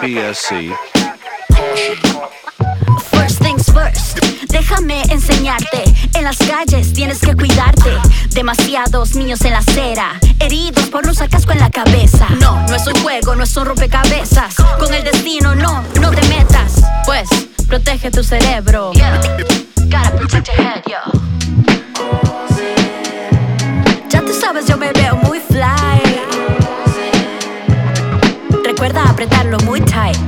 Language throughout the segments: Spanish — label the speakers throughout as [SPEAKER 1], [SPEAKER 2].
[SPEAKER 1] PSC.
[SPEAKER 2] First things first, déjame enseñarte. En las calles tienes que cuidarte. Demasiados niños en la acera, heridos por un casco en la cabeza. No, no es un juego, no es un rompecabezas. Con el destino no te metas. Pues, protege tu cerebro. Gotta protect your head, yo. Ya tú sabes, yo me veo muy fly. Recuerda apretarlo muy tight.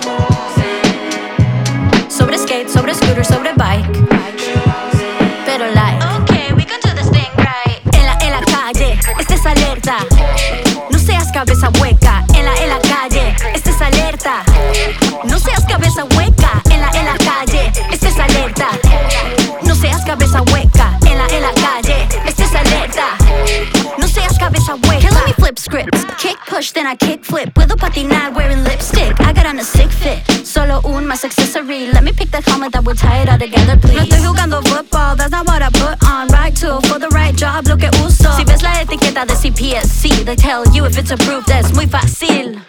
[SPEAKER 2] Sobre skate, sobre scooter, sobre bike. Pero like, okay, we can do this thing right. En la calle, estés alerta. No seas cabeza hueca. En la calle, estés alerta. No seas cabeza hueca. En la calle, estés alerta. No seas cabeza hueca. En la calle, estés alerta. No seas cabeza hueca. Let me flip scripts. Kick push, then I kick flip. Puedo patinar wearing lipstick. I got on a sick fit. Solo un más accessory. Let me pick the helmet that will tie it all together, please. No estoy jugando football, that's not what I put on. Right tool for the right job, lo que uso. Si ves la etiqueta de CPSC, they tell you if it's approved, es muy fácil.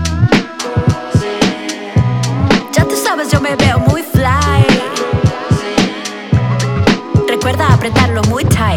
[SPEAKER 2] Ya tú sabes, yo me veo muy fly. Recuerda apretarlo muy tight.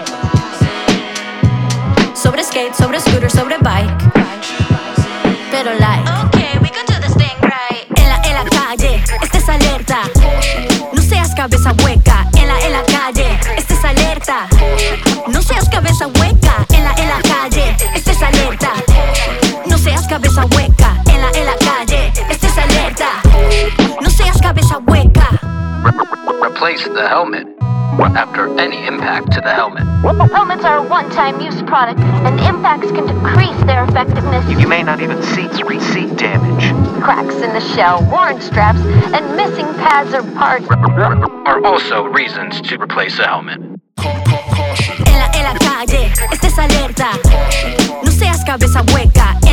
[SPEAKER 2] Sobre skate, sobre scooter, sobre bike. Pero like, okay, we can do this thing right. En la calle, estés alerta. No seas cabeza hueca. En la calle, estés alerta. No seas cabeza hueca. En la calle, estés alerta. No seas cabeza hueca. En la calle, estés alerta. No seas cabeza hueca.
[SPEAKER 3] Replace the helmet after any impact to the helmet.
[SPEAKER 4] Helmets are a one-time use product, and impacts can decrease their effectiveness.
[SPEAKER 5] You may not even see seat damage.
[SPEAKER 4] Cracks in the shell, worn straps, and missing pads or parts
[SPEAKER 3] Are also reasons to replace a helmet.
[SPEAKER 2] En la calle, estés alerta. No seas cabeza hueca.